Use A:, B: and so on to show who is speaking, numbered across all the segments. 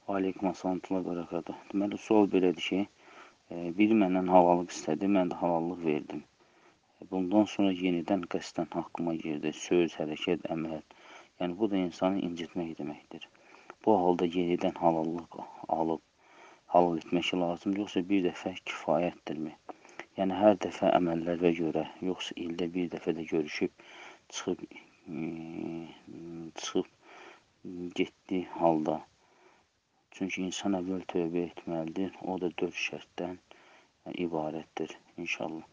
A: Aleykum assalam və bərəkatuh. Deməli, sual belədir ki, biri məndən halallıq istədi, mən də halallıq verdim. Bundan sonra yenidən qəsdən haqqıma girdi, söz, hərəkət, əməl. Yəni, bu da insanı incitmək deməkdir. Bu halda yenidən halallıq alıb, halal etmək lazımdır, yoxsa bir dəfə kifayətdirmi? Yəni, hər dəfə əməllərə görə, yoxsa ildə bir dəfə də görüşüb, çıxıb getdi halda. Çünki insan əvvəl tövbə etməlidir, o da 4 şərtdən ibarətdir, inşallah.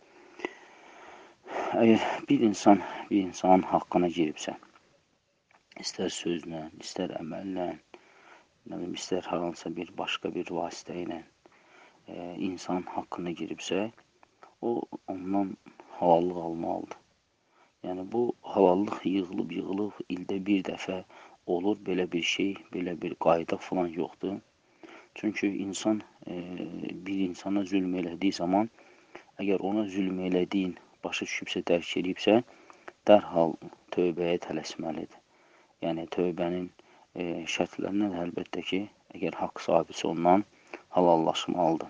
A: Əgər bir insanın haqqına giribsə, istər sözlə, istər əməllə, istər haransa bir başqa bir vasitə ilə insanın haqqına giribsə, o ondan halallıq almalıdır. Yəni, bu halallıq yığılıb, ildə bir dəfə olur, belə bir şey, belə bir qayda falan yoxdur. Çünki insan bir insana zülm elədiyi zaman, əgər ona zülm elədiyin başa düşübsə, dərk edibsə, dərhal tövbəyə tələsməlidir. Yəni, tövbənin şərtlərindən əlbəttə ki, əgər haqq sahibisi ondan halallaşmalıdır.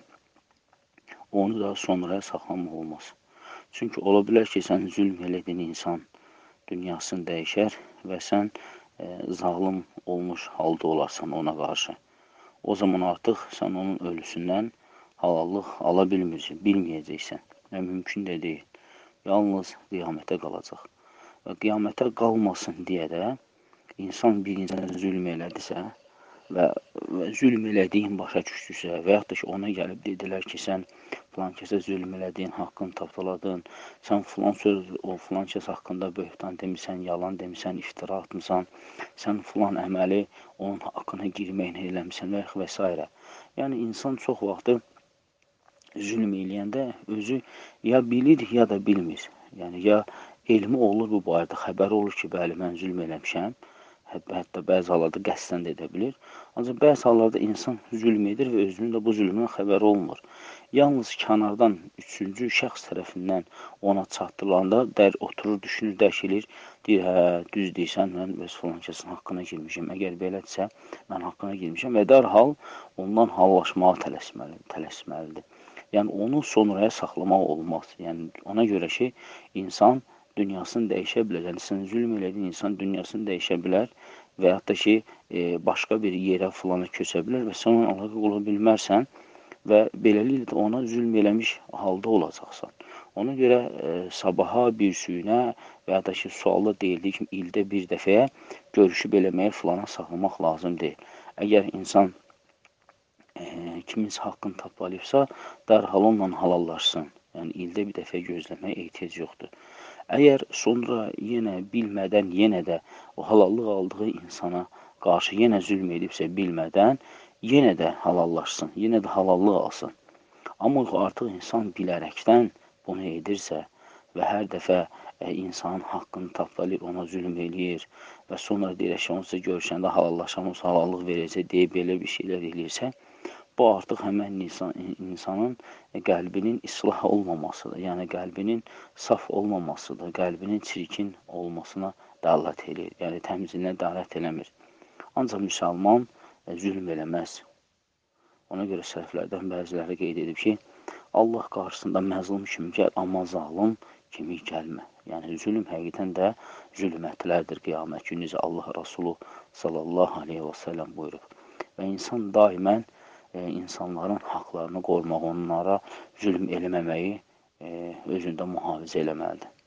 A: Onu da sonraya saxlamaq olmaz. Çünki ola bilər ki, sən zülm elədiyin insan dünyasını dəyişər və sən zalım olmuş halda olarsan ona qarşı. O zaman artıq sən onun ölüsündən halallıq ala bilməyəcəksən və mümkün də deyil. Yalnız qiyamətə qalacaq. Və qiyamətə qalmasın deyə də insan bir insana zülm elədisə və zülm elədiyin başa düşdüsə və yaxud da ki, ona gəlib dedilər ki, sən filan kəsə zülm elədiyin, haqqını tapdaladın, sən filan söz, o filan kəs haqqında böhtan demisən, yalan demisən, iftira atmısan, sən filan əməli onun haqqına girməklə eləmişsən və s. Yəni, insan çox vaxtı zülm eləyəndə özü ya bilir, ya da bilmir. Yəni, ya elmi olur bu barədə, xəbəri olur ki, bəli, mən zülm eləmişəm, hətta bəzi hallarda qəsdən də edə bilir. Ancaq bəzi hallarda insan zülm edir və özünün də bu zülmdən xəbəri olmur. Yalnız kənardan, üçüncü şəxs tərəfindən ona çatdırılanda oturur, düşünür, dərk edir, deyir, hə, düz deyirsən, mən öz filan kəsin haqqına girmişəm. Əgər belədirsə, mən haqqına girmişəm və dərhal ondan hallaşmağa tələsməlidir. Yəni, onu sonraya saxlamaq olmaz. Yəni, ona görə ki, insan dünyasını dəyişə bilər. Yəni, sən zülm elədiyin insan dünyasını dəyişə bilər və yaxud da ki, başqa bir yerə filana köçə bilər və sən ona əlaqə ola bilmərsən və beləliklə də ona zülm eləmiş halda olacaqsan. Ona görə sabaha, bir suyuna və yaxud da ki, sualda deyildiyi kimi ildə bir dəfəyə görüşüb eləməyə filana saxlamaq lazım deyil. Əgər insan kiminsə haqqını tapdalayıbsa, dərhal onunla halallaşsın. Yəni, ildə bir dəfə gözləməyə ehtiyac yoxdur. Əgər sonra yenə bilmədən, yenə də o halallıq aldığı insana qarşı yenə zülm edibsə bilmədən, yenə də halallaşsın, yenə də halallıq alsın. Amma artıq insan bilərəkdən bunu edirsə və hər dəfə insanın haqqını tapdalayır, ona zülm eləyir və sonra deyir ki, onunsa görüşəndə halallaşan, olsa halallıq verəcək deyib belə bir şeylər eləyirsə, bu artıq həmən insanın qəlbinin islah olmamasıdır. Yəni, qəlbinin saf olmamasıdır, qəlbinin çirkin olmasına dəlalət edir. Yəni, təmizliyə dəlalət eləmir. Ancaq müsəlman zülm eləməz. Ona görə sələflərdən bəziləri qeyd edib ki, Allah qarşısında məzlum kimi gəl, amma zalım kimi gəlmə. Yəni, zülm həqiqətən də zülmətlərdir qiyamət günü. Allah Rasulü sallallahu aleyhi və səlləm buyurub. Və insan daimən insanların haqlarını qorumaq, onlara zülm eləməməyi özündə mühafizə eləməlidir.